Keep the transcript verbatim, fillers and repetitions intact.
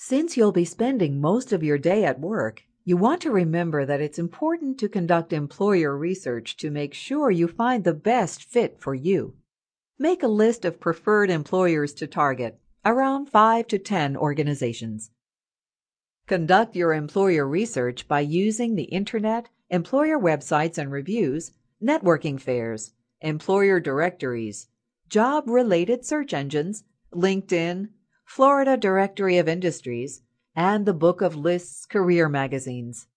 Since you'll be spending most of your day at work, you want to remember that it's important to conduct employer research to make sure you find the best fit for you. Make a list of preferred employers to target, around five to ten organizations. Conduct your employer research by using the Internet, employer websites and reviews, networking fairs, employer directories, job-related search engines, LinkedIn, Florida Directory of Industries, and the Book of Lists career magazines.